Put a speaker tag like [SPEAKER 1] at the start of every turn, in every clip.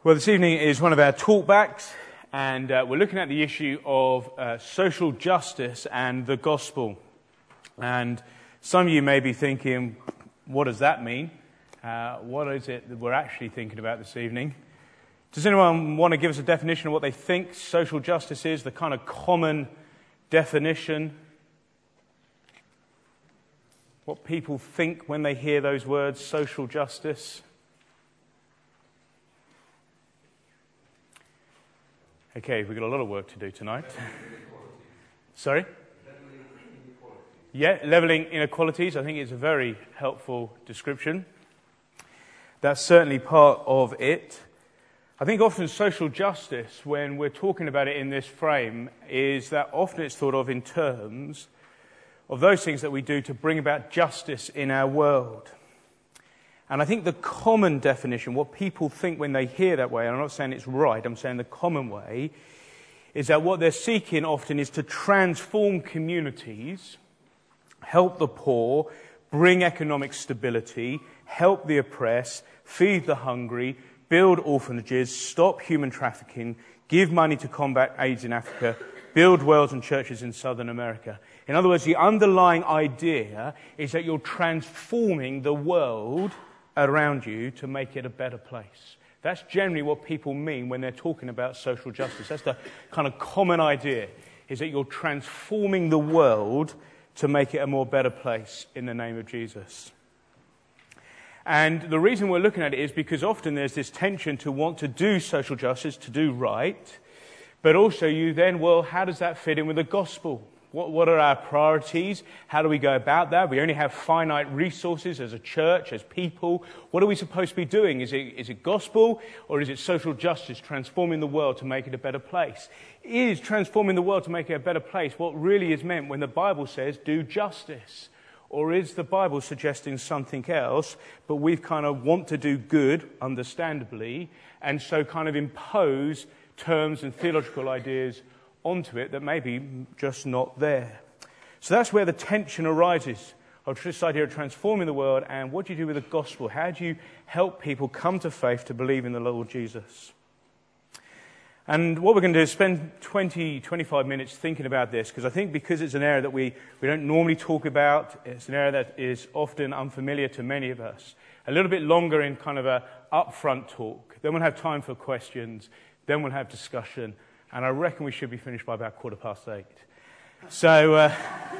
[SPEAKER 1] Well, this evening is one of our talkbacks, and we're looking at the issue of social justice and the gospel. And some of you may be thinking, what does that mean? What is it that we're actually thinking about this evening? Does anyone want to give us a definition of what they think social justice is, the kind of common definition? What people think when they hear those words, social justice? Okay, we've got a lot of work to do tonight. Sorry? Yeah, levelling inequalities, I think is a very helpful description. That's certainly part of it. I think often social justice, when we're talking about it in this frame, is that often it's thought of in terms of those things that we do to bring about justice in our world. And I think the common definition, what people think when they hear that way, and I'm not saying it's right, I'm saying the common way, is that what they're seeking often is to transform communities, help the poor, bring economic stability, help the oppressed, feed the hungry, build orphanages, stop human trafficking, give money to combat AIDS in Africa, build wells and churches in Southern America. In other words, the underlying idea is that you're transforming the world around you to make it a better place. That's generally what people mean when they're talking about social justice. That's the kind of common idea, is that you're transforming the world to make it a more better place in the name of Jesus. And the reason we're looking at it is because often there's this tension to want to do social justice, to do right, but also you then, well, how does that fit in with the gospel? What are our priorities? How do we go about that? We only have finite resources as a church, as people. What are we supposed to be doing? Is it gospel or is it social justice, transforming the world to make it a better place? Is transforming the world to make it a better place what really is meant when the Bible says do justice? Or is the Bible suggesting something else, but we've kind of want to do good, understandably, and so kind of impose terms and theological ideas onto it that may be just not there. So that's where the tension arises of this idea of transforming the world, and what do you do with the gospel? How do you help people come to faith to believe in the Lord Jesus? And what we're going to do is spend 25 minutes thinking about this, because I think because it's an area that we don't normally talk about, it's an area that is often unfamiliar to many of us. A little bit longer in kind of a upfront talk, then we'll have time for questions, then we'll have discussion, and I reckon we should be finished by about 8:15. So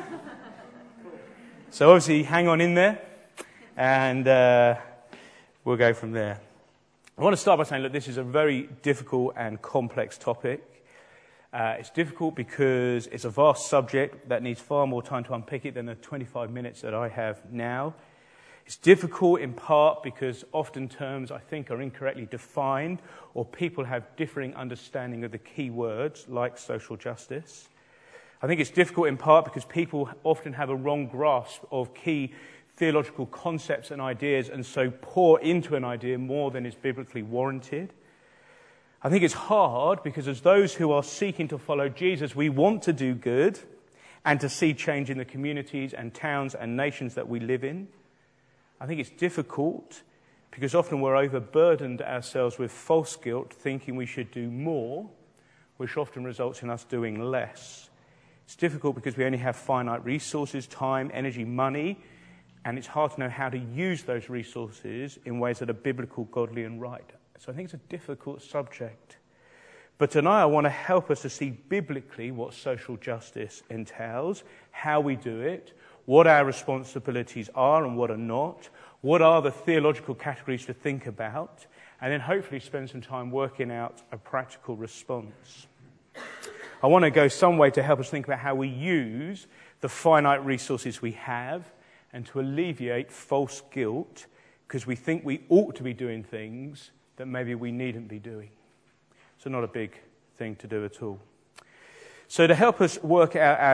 [SPEAKER 1] obviously hang on in there, and we'll go from there. I want to start by saying, look, this is a very difficult and complex topic. It's difficult because it's a vast subject that needs far more time to unpick it than the 25 minutes that I have now. It's difficult in part because often terms, I think, are incorrectly defined, or people have differing understanding of the key words, like social justice. I think it's difficult in part because people often have a wrong grasp of key theological concepts and ideas, and so pour into an idea more than is biblically warranted. I think it's hard because as those who are seeking to follow Jesus, we want to do good and to see change in the communities and towns and nations that we live in. I think it's difficult because often we're overburdened ourselves with false guilt, thinking we should do more, which often results in us doing less. It's difficult because we only have finite resources, time, energy, money, and it's hard to know how to use those resources in ways that are biblical, godly, and right. So I think it's a difficult subject. But tonight I want to help us to see biblically what social justice entails, how we do it, what our responsibilities are and what are not, what are the theological categories to think about, and then hopefully spend some time working out a practical response. I want to go some way to help us think about how we use the finite resources we have and to alleviate false guilt because we think we ought to be doing things that maybe we needn't be doing. So not a big thing to do at all. So to help us work out our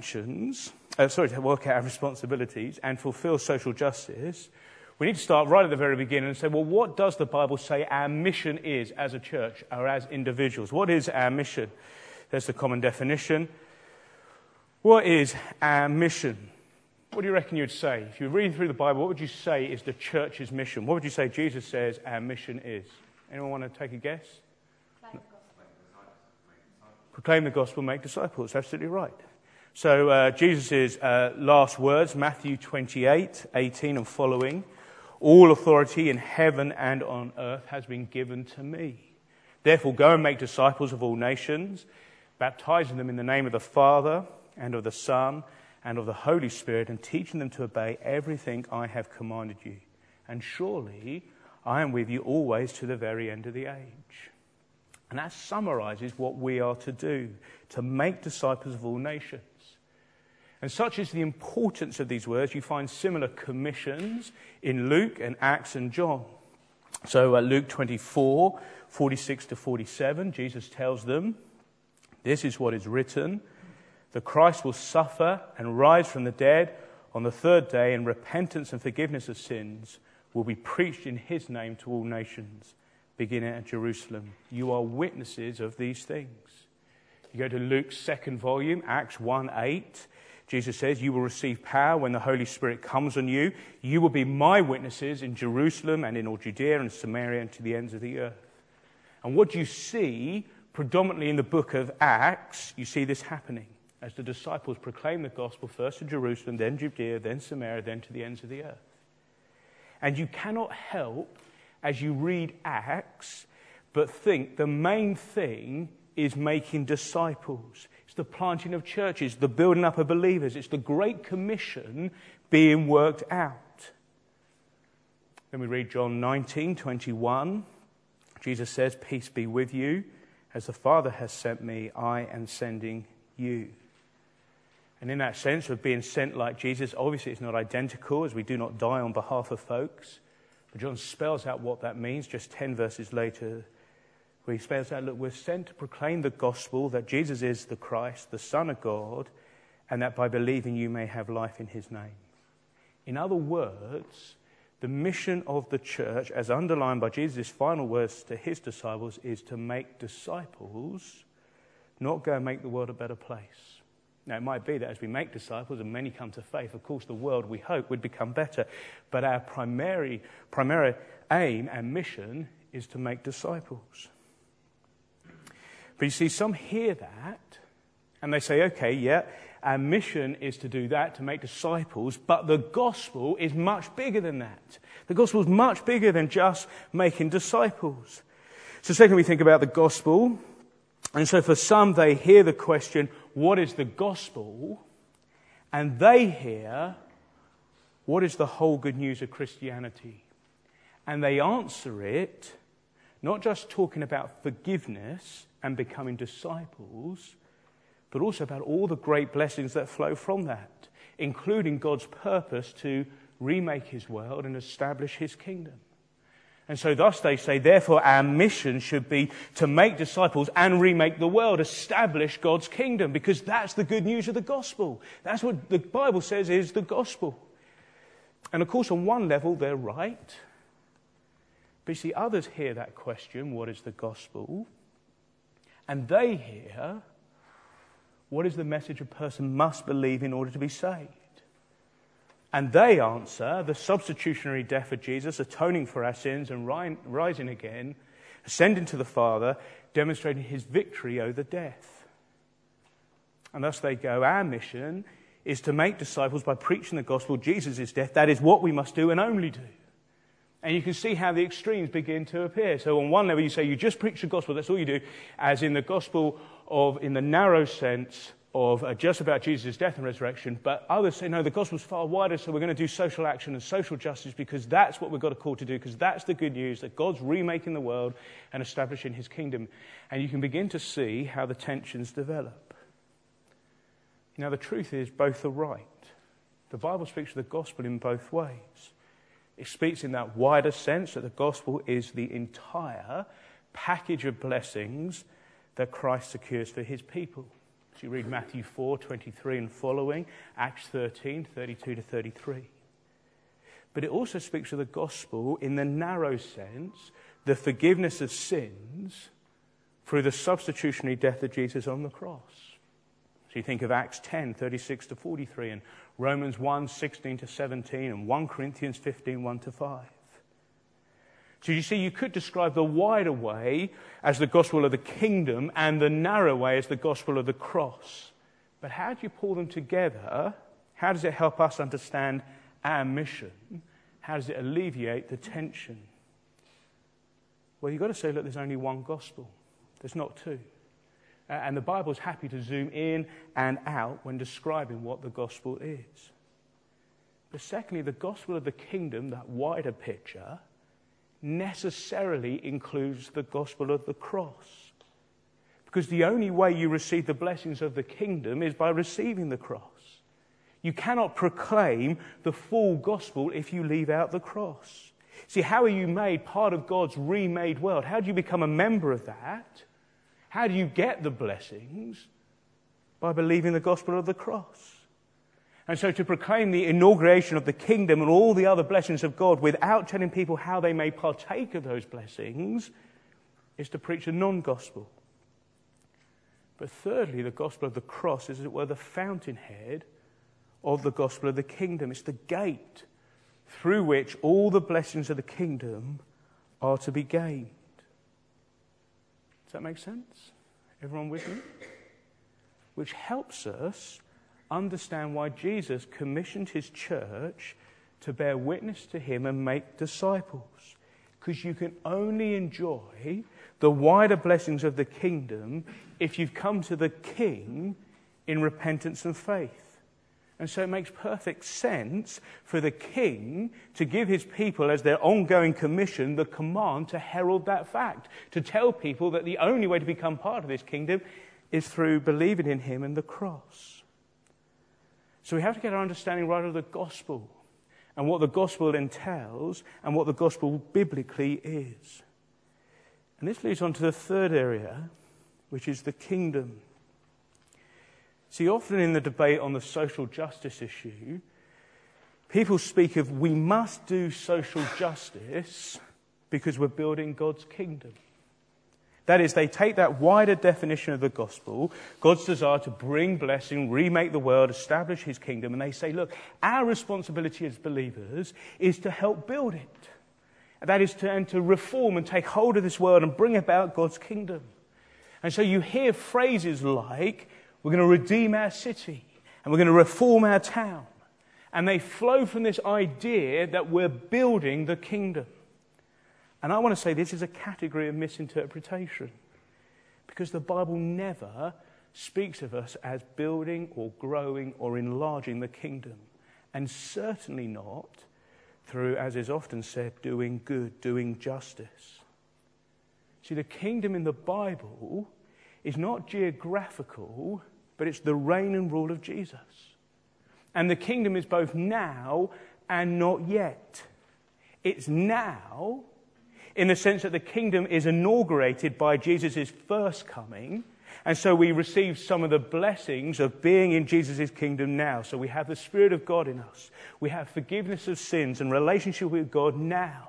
[SPEAKER 1] to work out our responsibilities and fulfill social justice, we need to start right at the very beginning and say, well, what does the Bible say our mission is as a church or as individuals? What is our mission? There's the common definition. What is our mission? What do you reckon you'd say? If you're reading through the Bible, what would you say is the church's mission? What would you say Jesus says our mission is? Anyone want to take a guess? Proclaim the gospel, make disciples. Absolutely right. So Jesus' last words, Matthew 28, 18 and following. All authority in heaven and on earth has been given to me. Therefore go and make disciples of all nations, baptizing them in the name of the Father and of the Son and of the Holy Spirit, and teaching them to obey everything I have commanded you. And surely I am with you always to the very end of the age. And that summarizes what we are to do, to make disciples of all nations. And such is the importance of these words. You find similar commissions in Luke and Acts and John. So Luke 24, 46 to 47, Jesus tells them, "This is what is written, the Christ will suffer and rise from the dead on the third day, and repentance and forgiveness of sins will be preached in his name to all nations, beginning at Jerusalem. You are witnesses of these things." You go to Luke's second volume, Acts 1:8. Jesus says, "You will receive power when the Holy Spirit comes on you. You will be my witnesses in Jerusalem and in all Judea and Samaria and to the ends of the earth." And what you see predominantly in the book of Acts, you see this happening as the disciples proclaim the gospel first to Jerusalem, then Judea, then Samaria, then to the ends of the earth. And you cannot help, as you read Acts, but think the main thing is making disciples. It's the planting of churches, the building up of believers. It's the Great Commission being worked out. Then we read John 19:21. Jesus says, "Peace be with you. As the Father has sent me, I am sending you." And in that sense of being sent like Jesus, obviously it's not identical, as we do not die on behalf of folks. But John spells out what that means just 10 verses later, where he spells out, look, we're sent to proclaim the gospel that Jesus is the Christ, the Son of God, and that by believing you may have life in his name. In other words, the mission of the church, as underlined by Jesus' final words to his disciples, is to make disciples, not go and make the world a better place. Now, it might be that as we make disciples and many come to faith, of course, the world, we hope, would become better. But our primary aim and mission is to make disciples. But you see, some hear that, and they say, okay, yeah, our mission is to do that, to make disciples, but the gospel is much bigger than that. The gospel is much bigger than just making disciples. So secondly, we think about the gospel. And so for some, they hear the question, what is the gospel? And they hear, what is the whole good news of Christianity? And they answer it, not just talking about forgiveness and becoming disciples, but also about all the great blessings that flow from that, including God's purpose to remake his world and establish his kingdom. And so thus they say, therefore our mission should be to make disciples and remake the world, establish God's kingdom, because that's the good news of the gospel. That's what the Bible says is the gospel. And of course, on one level, they're right. But you see, others hear that question, what is the gospel? And they hear, what is the message a person must believe in order to be saved? And they answer, the substitutionary death of Jesus, atoning for our sins and rising again, ascending to the Father, demonstrating his victory over death. And thus they go, our mission is to make disciples by preaching the gospel, Jesus' death. That is what we must do and only do. And you can see how the extremes begin to appear. So on one level you say you just preach the gospel, that's all you do, as in the gospel of, in the narrow sense of just about Jesus' death and resurrection. But others say, no, the gospel's far wider, so we're going to do social action and social justice because that's what we've got a call to do, because that's the good news, that God's remaking the world and establishing his kingdom. And you can begin to see how the tensions develop. Now, the truth is both are right. The Bible speaks of the gospel in both ways. It speaks in that wider sense that the gospel is the entire package of blessings that Christ secures for his people. So you read Matthew 4, 23 and following, Acts 13, 32 to 33. But it also speaks of the gospel in the narrow sense, the forgiveness of sins through the substitutionary death of Jesus on the cross. So you think of Acts 10, 36 to 43, and Romans 1, 16 to 17, and 1 Corinthians 15, 1 to 5. So you see, you could describe the wider way as the gospel of the kingdom and the narrow way as the gospel of the cross. But how do you pull them together? How does it help us understand our mission? How does it alleviate the tension? Well, you've got to say, look, there's only one gospel. There's not two. And the Bible's happy to zoom in and out when describing what the gospel is. But secondly, the gospel of the kingdom, that wider picture, necessarily includes the gospel of the cross. Because the only way you receive the blessings of the kingdom is by receiving the cross. You cannot proclaim the full gospel if you leave out the cross. See, how are you made part of God's remade world? How do you become a member of that? How do you get the blessings? By believing the gospel of the cross. And so to proclaim the inauguration of the kingdom and all the other blessings of God without telling people how they may partake of those blessings is to preach a non-gospel. But thirdly, the gospel of the cross is, as it were, the fountainhead of the gospel of the kingdom. It's the gate through which all the blessings of the kingdom are to be gained. Does that make sense? Everyone with me? Which helps us understand why Jesus commissioned his church to bear witness to him and make disciples. Because you can only enjoy the wider blessings of the kingdom if you've come to the King in repentance and faith. And so it makes perfect sense for the King to give his people, as their ongoing commission, the command to herald that fact, to tell people that the only way to become part of this kingdom is through believing in him and the cross. So we have to get our understanding right of the gospel and what the gospel entails and what the gospel biblically is. And this leads on to the third area, which is the kingdom. See, often in the debate on the social justice issue, people speak of we must do social justice because we're building God's kingdom. That is, they take that wider definition of the gospel, God's desire to bring blessing, remake the world, establish his kingdom, and they say, look, our responsibility as believers is to help build it. That is, to reform and take hold of this world and bring about God's kingdom. And so you hear phrases like, we're going to redeem our city, and we're going to reform our town. And they flow from this idea that we're building the kingdom. And I want to say this is a category of misinterpretation, because the Bible never speaks of us as building or growing or enlarging the kingdom, and certainly not through, as is often said, doing good, doing justice. See, the kingdom in the Bible is not geographical, but it's the reign and rule of Jesus. And the kingdom is both now and not yet. It's now, in the sense that the kingdom is inaugurated by Jesus' first coming, and so we receive some of the blessings of being in Jesus' kingdom now. So we have the Spirit of God in us. We have forgiveness of sins and relationship with God now.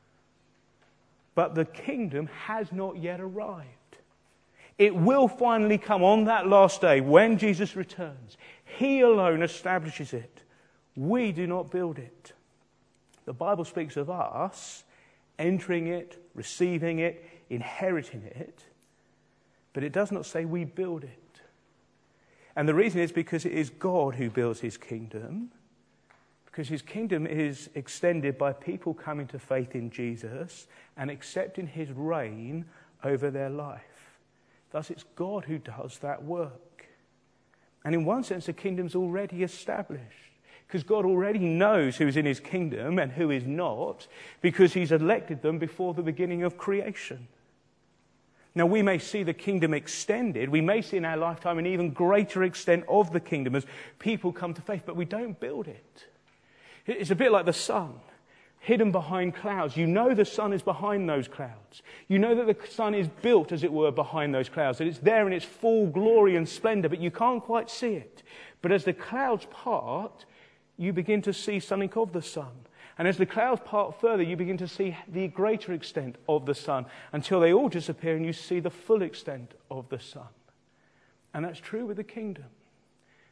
[SPEAKER 1] But the kingdom has not yet arrived. It will finally come on that last day when Jesus returns. He alone establishes it. We do not build it. The Bible speaks of us entering it, receiving it, inheriting it, but it does not say we build it. And the reason is because it is God who builds his kingdom, because his kingdom is extended by people coming to faith in Jesus and accepting his reign over their life. Thus, it's God who does that work. And in one sense, the kingdom's already established, because God already knows who is in his kingdom and who is not, because he's elected them before the beginning of creation. Now, we may see the kingdom extended. We may see in our lifetime an even greater extent of the kingdom as people come to faith, but we don't build it. It's a bit like the sun, hidden behind clouds. You know the sun is behind those clouds. You know that the sun is built, as it were, behind those clouds, that it's there in its full glory and splendor, but you can't quite see it. But as the clouds part, you begin to see something of the sun. And as the clouds part further, you begin to see the greater extent of the sun until they all disappear and you see the full extent of the sun. And that's true with the kingdom.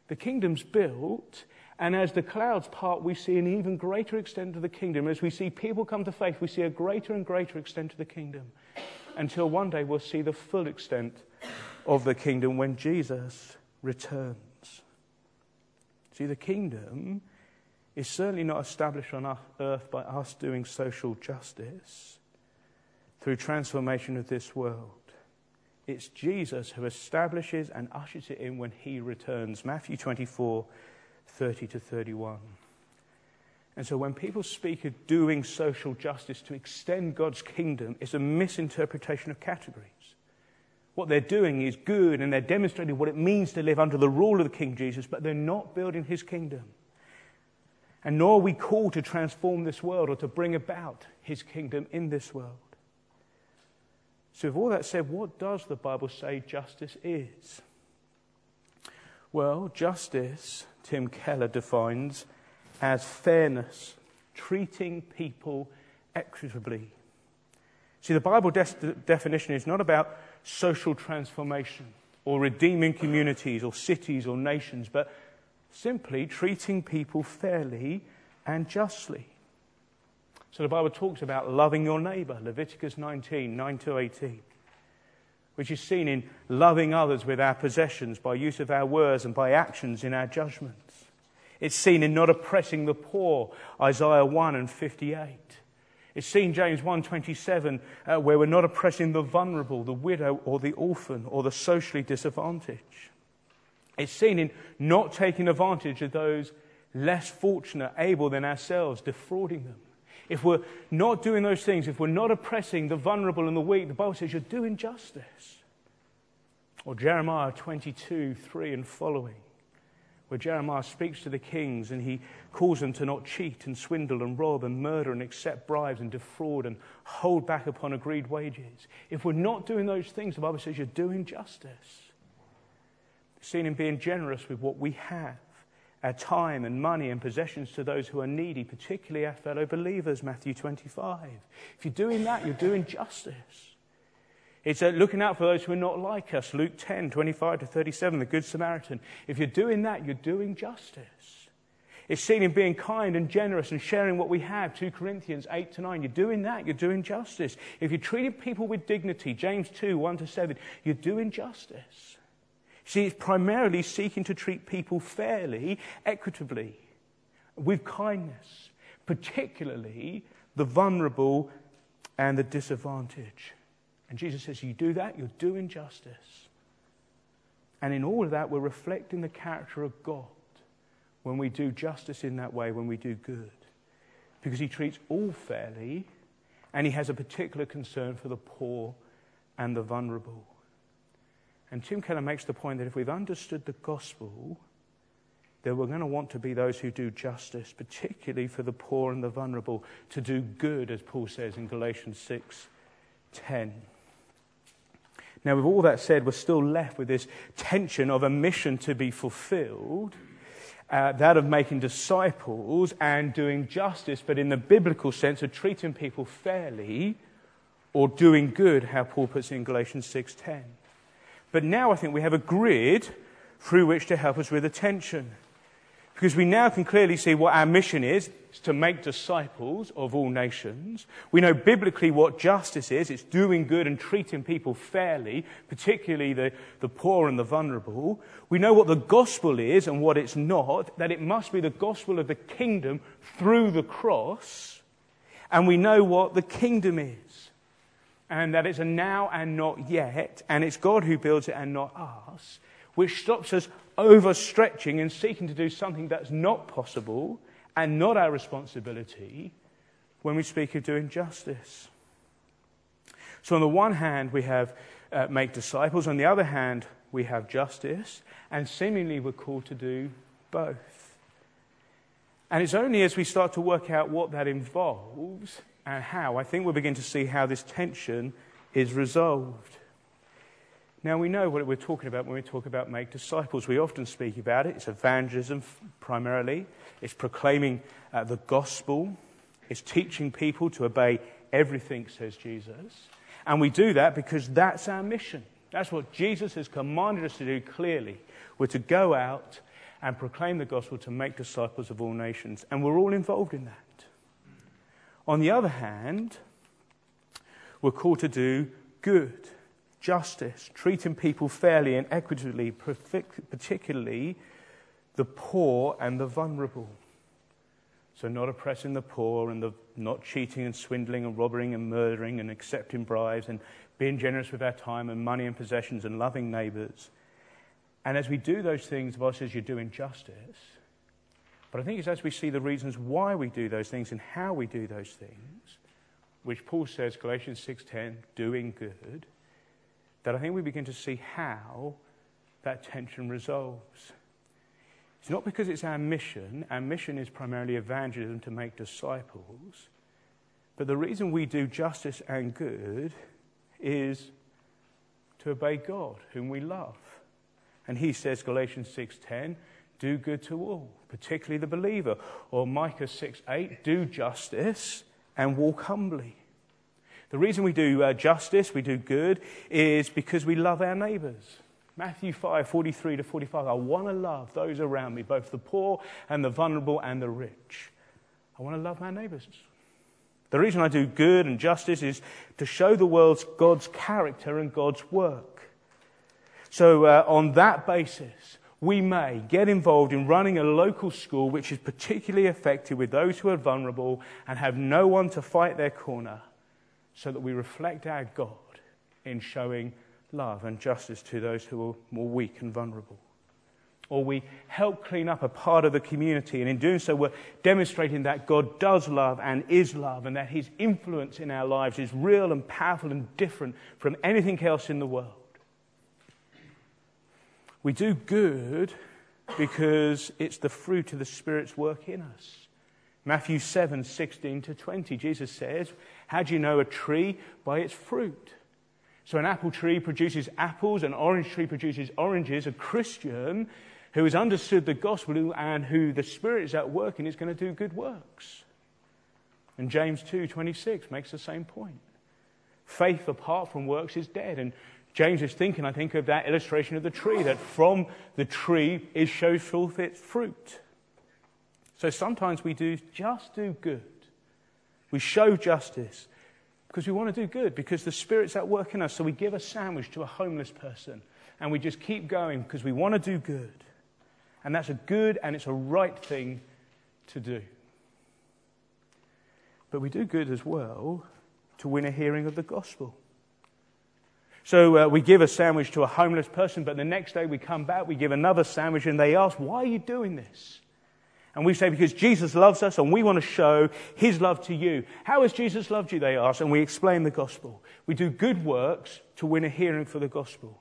[SPEAKER 1] The kingdom's built, and as the clouds part, we see an even greater extent of the kingdom. As we see people come to faith, we see a greater and greater extent of the kingdom, until one day we'll see the full extent of the kingdom when Jesus returns. See, the kingdom is certainly not established on earth by us doing social justice through transformation of this world. It's Jesus who establishes and ushers it in when he returns. Matthew 24, 30 to 31. And so when people speak of doing social justice to extend God's kingdom, it's a misinterpretation of categories. What they're doing is good, and they're demonstrating what it means to live under the rule of the King Jesus, but they're not building his kingdom. And nor are we called to transform this world or to bring about his kingdom in this world. So with all that said, what does the Bible say justice is? Well, justice, Tim Keller defines as fairness, treating people equitably. See, the Bible definition is not about social transformation or redeeming communities or cities or nations, but simply treating people fairly and justly. So the Bible talks about loving your neighbour, Leviticus 19, 9 to 18, which is seen in loving others with our possessions, by use of our words and by actions in our judgments. It's seen in not oppressing the poor, Isaiah 1 and 58. It's seen, James 1:27, where we're not oppressing the vulnerable, the widow or the orphan or the socially disadvantaged. It's seen in not taking advantage of those less fortunate, able than ourselves, defrauding them. If we're not doing those things, if we're not oppressing the vulnerable and the weak, the Bible says you're doing justice. Or Jeremiah 22, 3 and following, where Jeremiah speaks to the kings and he calls them to not cheat and swindle and rob and murder and accept bribes and defraud and hold back upon agreed wages. If we're not doing those things, the Bible says you're doing justice. Seen in being generous with what we have, our time and money and possessions to those who are needy, particularly our fellow believers, Matthew 25. If you're doing that, you're doing justice. It's looking out for those who are not like us, Luke 10, 25 to 37, the Good Samaritan. If you're doing that, you're doing justice. It's seen in being kind and generous and sharing what we have, 2 Corinthians 8 to 9. You're doing that, you're doing justice. If you're treating people with dignity, James 2, 1 to 7, you're doing justice. See, it's primarily seeking to treat people fairly, equitably, with kindness, particularly the vulnerable and the disadvantaged. And Jesus says, you do that, you're doing justice. And in all of that, we're reflecting the character of God when we do justice in that way, when we do good. Because he treats all fairly, and he has a particular concern for the poor and the vulnerable. And Tim Keller makes the point that if we've understood the gospel, then we're going to want to be those who do justice, particularly for the poor and the vulnerable, to do good, as Paul says in Galatians 6:10. Now, with all that said, we're still left with this tension of a mission to be fulfilled, that of making disciples and doing justice, but in the biblical sense of treating people fairly or doing good, how Paul puts it in Galatians 6:10. But now I think we have a grid through which to help us with attention. Because we now can clearly see what our mission is to make disciples of all nations. We know biblically what justice is. It's doing good and treating people fairly, particularly the poor and the vulnerable. We know what the gospel is and what it's not, that it must be the gospel of the kingdom through the cross. And we know what the kingdom is. And that it's a now and not yet, and it's God who builds it and not us, which stops us overstretching and seeking to do something that's not possible and not our responsibility when we speak of doing justice. So on the one hand, we have make disciples. On the other hand, we have justice. And seemingly we're called to do both. And it's only as we start to work out what that involves and how, I think we'll begin to see how this tension is resolved. Now, we know what we're talking about when we talk about make disciples. We often speak about it. It's evangelism primarily. It's proclaiming the gospel. It's teaching people to obey everything, says Jesus. And we do that because that's our mission. That's what Jesus has commanded us to do clearly. We're to go out and proclaim the gospel to make disciples of all nations. And we're all involved in that. On the other hand, we're called to do good, justice, treating people fairly and equitably, particularly the poor and the vulnerable. So not oppressing the poor and not cheating and swindling and robbing and murdering and accepting bribes and being generous with our time and money and possessions and loving neighbours. And as we do those things, the Bible says you're doing justice. But I think it's as we see the reasons why we do those things and how we do those things, which Paul says, Galatians 6:10, doing good, that I think we begin to see how that tension resolves. It's not because it's our mission. Our mission is primarily evangelism to make disciples. But the reason we do justice and good is to obey God, whom we love. And he says, Galatians 6:10, do good to all, particularly the believer. Or Micah 6:8, do justice and walk humbly. The reason we do justice, we do good, is because we love our neighbours. Matthew 5:43-45, I want to love those around me, both the poor and the vulnerable and the rich. I want to love my neighbours. The reason I do good and justice is to show the world God's character and God's work. So on that basis, we may get involved in running a local school which is particularly affected with those who are vulnerable and have no one to fight their corner, so that we reflect our God in showing love and justice to those who are more weak and vulnerable. Or we help clean up a part of the community, and in doing so we're demonstrating that God does love and is love, and that his influence in our lives is real and powerful and different from anything else in the world. We do good because it's the fruit of the Spirit's work in us. Matthew 7:16-20, Jesus says, how do you know a tree? By its fruit. So an apple tree produces apples, an orange tree produces oranges. A Christian who has understood the gospel and who the Spirit is at work in is going to do good works. And James 2:26 makes the same point. Faith apart from works is dead. And James is thinking, I think, of that illustration of the tree, that from the tree it shows forth its fruit. So sometimes we just do good. We show justice because we want to do good, because the Spirit's at work in us. So we give a sandwich to a homeless person and we just keep going because we want to do good. And that's a good and it's a right thing to do. But we do good as well to win a hearing of the gospel. So we give a sandwich to a homeless person, but the next day we come back, we give another sandwich, and they ask, why are you doing this? And we say, because Jesus loves us and we want to show his love to you. How has Jesus loved you, they ask, and we explain the gospel. We do good works to win a hearing for the gospel.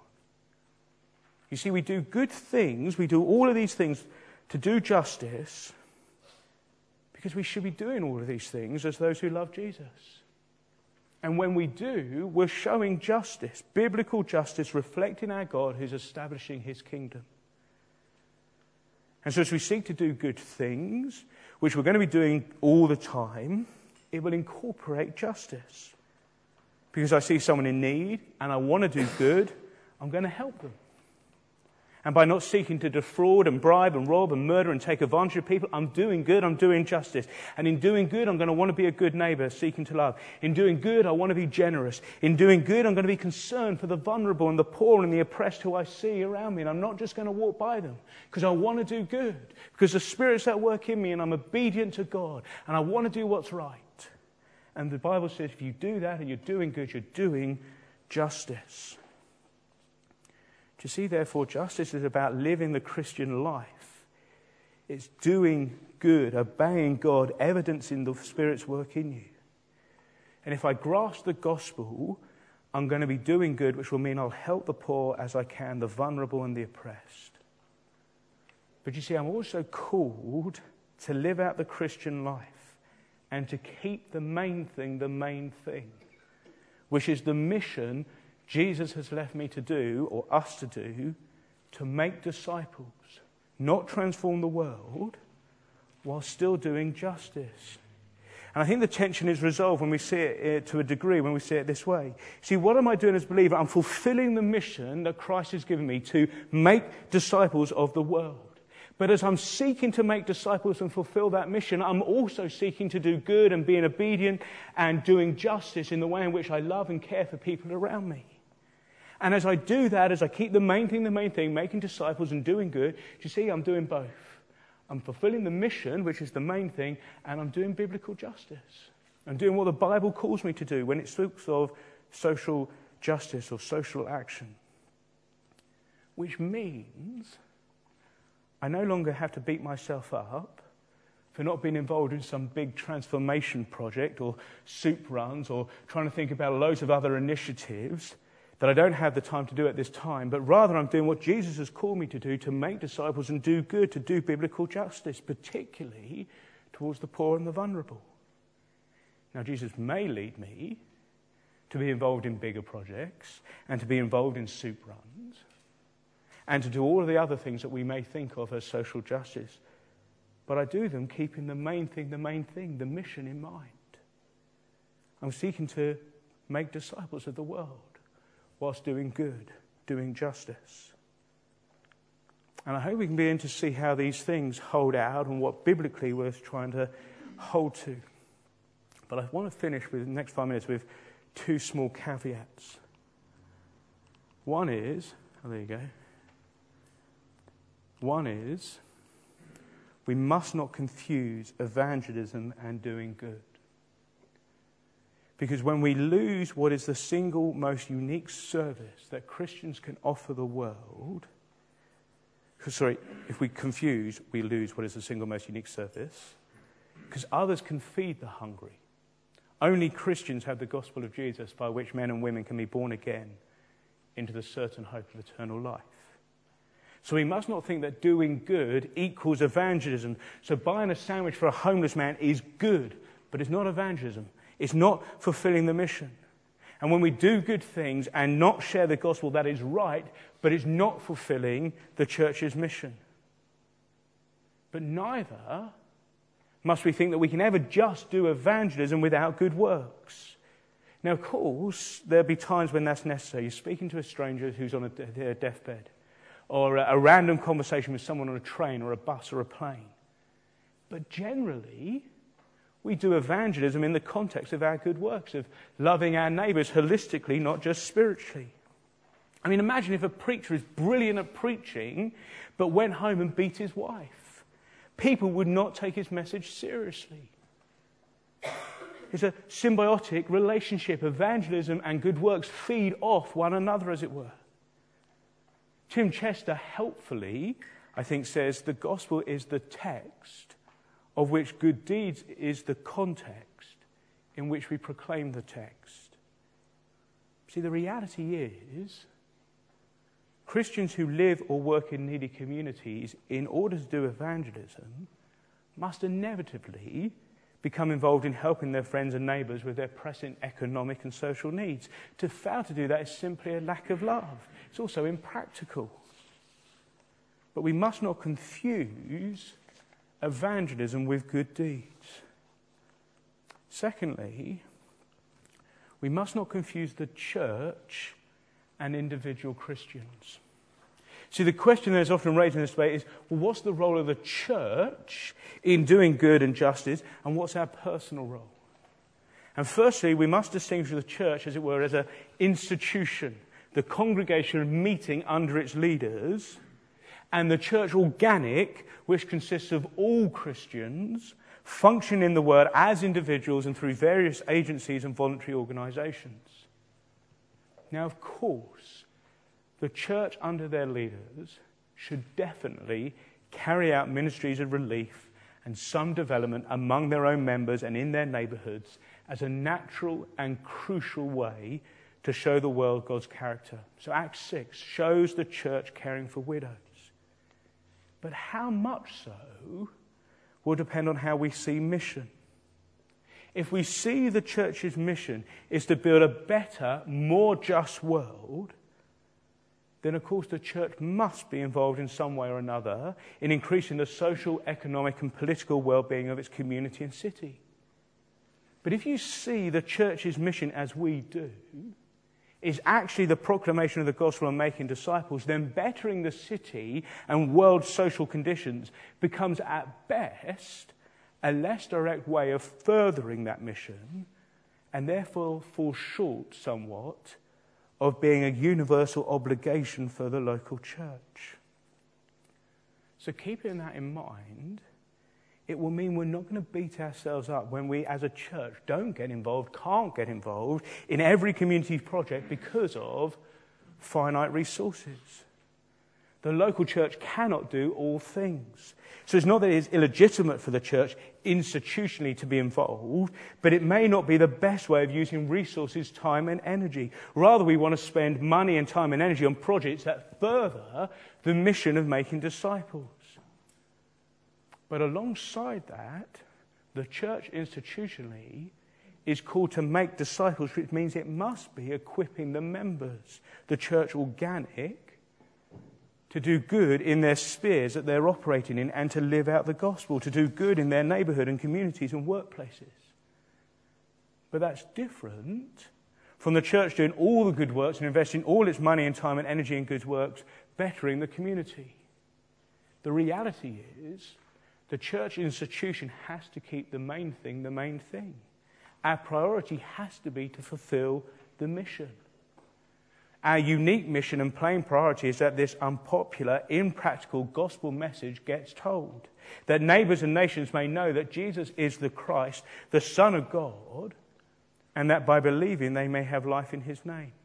[SPEAKER 1] You see, we do good things, we do all of these things to do justice, because we should be doing all of these things as those who love Jesus. And when we do, we're showing justice, biblical justice, reflecting our God who's establishing his kingdom. And so as we seek to do good things, which we're going to be doing all the time, it will incorporate justice. Because I see someone in need and I want to do good, I'm going to help them. And by not seeking to defraud and bribe and rob and murder and take advantage of people, I'm doing good, I'm doing justice. And in doing good, I'm going to want to be a good neighbour, seeking to love. In doing good, I want to be generous. In doing good, I'm going to be concerned for the vulnerable and the poor and the oppressed who I see around me. And I'm not just going to walk by them, because I want to do good. Because the Spirit's at work in me and I'm obedient to God. And I want to do what's right. And the Bible says if you do that and you're doing good, you're doing justice. You see, therefore, justice is about living the Christian life. It's doing good, obeying God, evidencing the Spirit's work in you. And if I grasp the gospel, I'm going to be doing good, which will mean I'll help the poor as I can, the vulnerable and the oppressed. But you see, I'm also called to live out the Christian life and to keep the main thing, which is the mission Jesus has left me to do, or us to do, to make disciples, not transform the world, while still doing justice. And I think the tension is resolved when we see it to a degree, when we see it this way. See, what am I doing as a believer? I'm fulfilling the mission that Christ has given me to make disciples of the world. But as I'm seeking to make disciples and fulfill that mission, I'm also seeking to do good and being obedient and doing justice in the way in which I love and care for people around me. And as I do that, as I keep the main thing, making disciples and doing good, do you see, I'm doing both. I'm fulfilling the mission, which is the main thing, and I'm doing biblical justice. I'm doing what the Bible calls me to do when it speaks of social justice or social action. Which means I no longer have to beat myself up for not being involved in some big transformation project or soup runs or trying to think about loads of other initiatives that I don't have the time to do at this time, but rather I'm doing what Jesus has called me to do, to make disciples and do good, to do biblical justice, particularly towards the poor and the vulnerable. Now, Jesus may lead me to be involved in bigger projects and to be involved in soup runs and to do all of the other things that we may think of as social justice. But I do them keeping the main thing, the mission in mind. I'm seeking to make disciples of the world whilst doing good, doing justice. And I hope we can begin to see how these things hold out and what biblically we're trying to hold to. But I want to finish with the next 5 minutes with two small caveats. One is, there you go. One is, we must not confuse evangelism and doing good. Because when we lose what is the single most unique service that Christians can offer the world, if we confuse, we lose what is the single most unique service, because others can feed the hungry. Only Christians have the gospel of Jesus by which men and women can be born again into the certain hope of eternal life. So we must not think that doing good equals evangelism. So buying a sandwich for a homeless man is good, but it's not evangelism. It's not fulfilling the mission. And when we do good things and not share the gospel, that is right, but it's not fulfilling the church's mission. But neither must we think that we can ever just do evangelism without good works. Now, of course, there'll be times when that's necessary. You're speaking to a stranger who's on a deathbed, or a random conversation with someone on a train or a bus or a plane. But generally, we do evangelism in the context of our good works, of loving our neighbours holistically, not just spiritually. I mean, imagine if a preacher is brilliant at preaching, but went home and beat his wife. People would not take his message seriously. It's a symbiotic relationship. Evangelism and good works feed off one another, as it were. Tim Chester helpfully, I think, says the gospel is the text of which good deeds is the context in which we proclaim the text. See, the reality is Christians who live or work in needy communities, in order to do evangelism, must inevitably become involved in helping their friends and neighbours with their pressing economic and social needs. To fail to do that is simply a lack of love. It's also impractical. But we must not confuse evangelism with good deeds. Secondly, we must not confuse the church and individual Christians. See, the question that is often raised in this debate is, well, what's the role of the church in doing good and justice, and what's our personal role? And firstly, we must distinguish the church, as it were, as an institution, the congregation meeting under its leaders, and the church organic, which consists of all Christians functioning in the Word as individuals and through various agencies and voluntary organisations. Now, of course, the church under their leaders should definitely carry out ministries of relief and some development among their own members and in their neighbourhoods as a natural and crucial way to show the world God's character. So Acts 6 shows the church caring for widows. But how much so will depend on how we see mission. If we see the church's mission is to build a better, more just world, then of course the church must be involved in some way or another in increasing the social, economic and political well-being of its community and city. But if you see the church's mission as we do, is actually the proclamation of the gospel and making disciples, then bettering the city and world social conditions becomes at best a less direct way of furthering that mission, and therefore falls short somewhat of being a universal obligation for the local church. So keeping that in mind, it will mean we're not going to beat ourselves up when we as a church don't get involved, can't get involved in every community project because of finite resources. The local church cannot do all things. So it's not that it is illegitimate for the church institutionally to be involved, but it may not be the best way of using resources, time and energy. Rather, we want to spend money and time and energy on projects that further the mission of making disciples. But alongside that, the church institutionally is called to make disciples, which means it must be equipping the members, the church organic, to do good in their spheres that they're operating in and to live out the gospel, to do good in their neighbourhood and communities and workplaces. But that's different from the church doing all the good works and investing all its money and time and energy in good works, bettering the community. The reality is the church institution has to keep the main thing the main thing. Our priority has to be to fulfill the mission. Our unique mission and plain priority is that this unpopular, impractical gospel message gets told. That neighbours and nations may know that Jesus is the Christ, the Son of God, and that by believing they may have life in his name.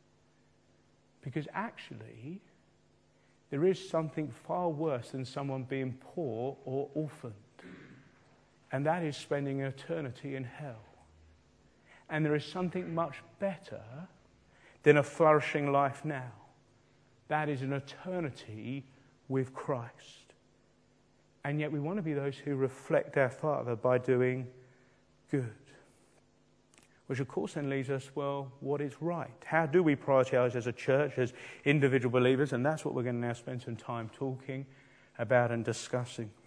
[SPEAKER 1] Because actually, there is something far worse than someone being poor or orphaned. And that is spending an eternity in hell. And there is something much better than a flourishing life now. That is an eternity with Christ. And yet we want to be those who reflect our Father by doing good. Which of course then leaves us, well, what is right? How do we prioritise as a church, as individual believers? And that's what we're going to now spend some time talking about and discussing.